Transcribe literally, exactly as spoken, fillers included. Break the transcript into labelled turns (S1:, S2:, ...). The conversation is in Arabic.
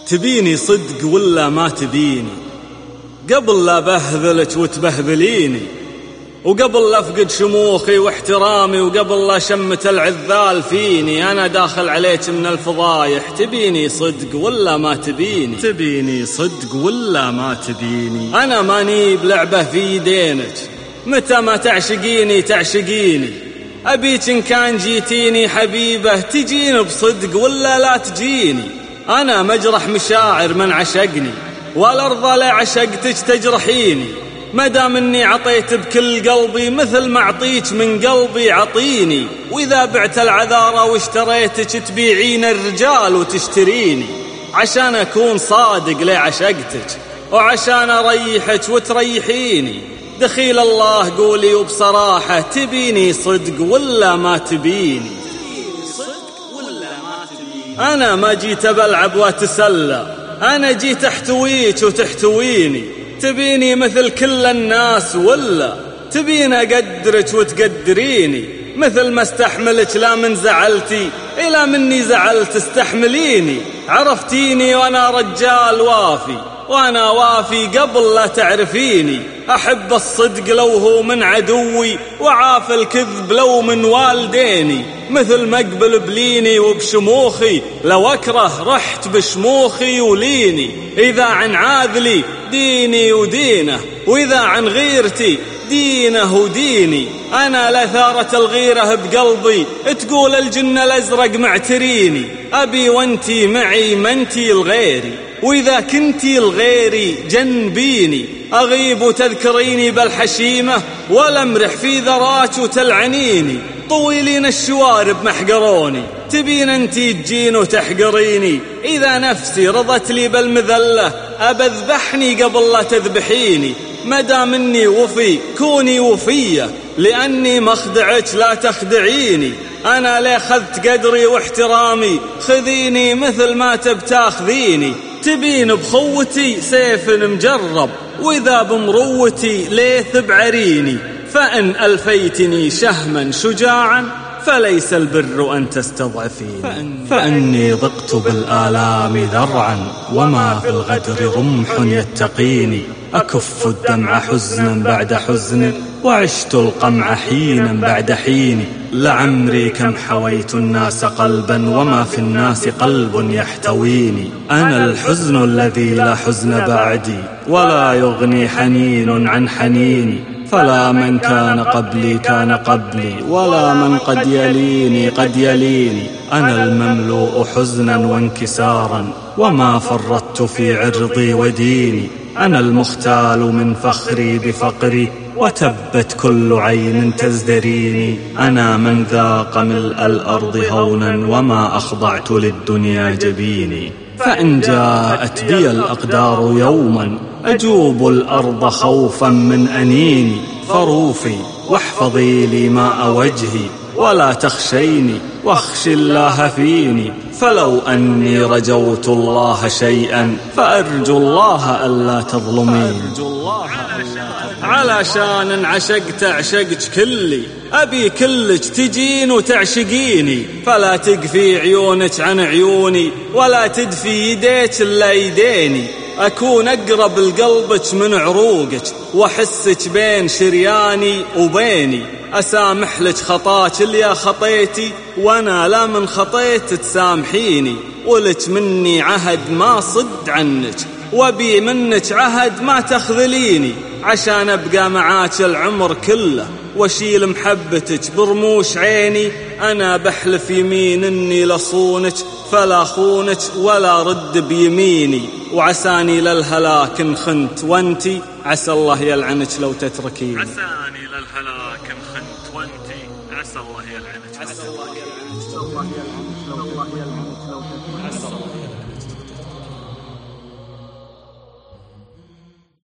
S1: تبيني صدق ولا ما تبيني؟ قبل لا بهذلك وتبهذليني، وقبل لا افقد شموخي واحترامي، وقبل لا شمت العذال فيني، انا داخل عليك من الفضايح. تبيني صدق ولا ما تبيني؟ تبيني صدق ولا ما تبيني؟ انا ماني بلعبه في يدينك، متى ما تعشقيني تعشقيني. ابيك ان كان جيتيني حبيبه تجيني بصدق ولا لا تجيني. انا مجرح مشاعر من عشقني، ولا ارضى لعشقتك تجرحيني. مدام اني عطيت بكل قلبي، مثل ما اعطيك من قلبي عطيني. واذا بعت العذارى واشتريتك تبيعين الرجال وتشتريني. عشان اكون صادق لعشقتك، وعشان اريحك وتريحيني. دخيل الله قولي وبصراحة، تبيني صدق ولا ما تبيني؟ أنا ما جيت بلعب واتسلى، أنا جيت احتويك وتحتويني. تبيني مثل كل الناس ولا تبين أقدرك وتقدريني؟ مثل ما استحملك لا من زعلتي إلى مني زعلت استحمليني. عرفتيني وأنا رجال وافي، وأنا وافي قبل لا تعرفيني. أحب الصدق لو هو من عدوي، وعاف الكذب لو من والديني. مثل ما اقبل بليني وبشموخي، لو أكره رحت بشموخي وليني. إذا عن عاذلي ديني ودينه، وإذا عن غيرتي دينه وديني. أنا لثارة الغيرة بقلبي، تقول الجن الأزرق معتريني. أبي وانتي معي منتي الغيري، وإذا كنتي الغيري جنبيني. أغيب وتذكريني بالحشيمة، ولا امرح في ذراك وتلعنيني. طويلين الشوارب محقروني، تبين انتي تجين وتحقريني. إذا نفسي رضت لي بالمذلة، أبذبحني قبل لا تذبحيني. مدام اني وفي كوني وفية، لأني مخدعك لا تخدعيني. أنا لي خذت قدري واحترامي، خذيني مثل ما تبتاخذيني. تبين بخوتي سيف مجرب، وإذا بمروتي ليث بعريني. فإن ألفيتني شهما شجاعا، فليس البر أن تستضعفيني. فإني ضقت بالآلام ذرعا، وما في الغدر رمح يتقيني. أكف الدمع حزنا بعد حزن، وعشت القمع حينا بعد حين. لعمري كم حويت الناس قلبا، وما في الناس قلب يحتويني. أنا الحزن الذي لا حزن بعدي، ولا يغني حنين عن حنيني. فلا من كان قبلي كان قبلي، ولا من قد يليني قد يليني. أنا المملوء حزنا وانكسارا، وما فرطت في عرضي وديني. أنا المختال من فخري بفقري، وتبت كل عين تزدريني. أنا من ذاق ملء الأرض هونا، وما أخضعت للدنيا جبيني. فإن جاءت بي الأقدار يوما، أجوب الأرض خوفا من أنيني. فروفي واحفظي لي ماء وجهي، ولا تخشيني واخشي الله فيني. فلو أني رجوت الله شيئا، فأرجو الله ألا تظلميني. علشان عشقت عشقت كلي، أبي كلك تجين وتعشقيني. فلا تقفي عيونك عن عيوني، ولا تدفي يديك إلا يديني. أكون أقرب لقلبك من عروقك، وأحسك بين شرياني وبيني. أسامح لك خطاك اللي خطيتي، وأنا لا من خطيت تسامحيني. ولك مني عهد ما صد عنك، وبي منك عهد ما تخذليني. عشان أبقى معاك العمر كله، واشيل محبتك برموش عيني. أنا بحلف يمين إني لصونك، فلا خونك ولا رد بيميني. وعساني للهلاك إن خنت وانتي، عسى الله يلعنك لو تتركيني. عساني للهلاك إن خنت وانتي، عسى الله يلعنك. عسى الله يلعنك لو تتركيني.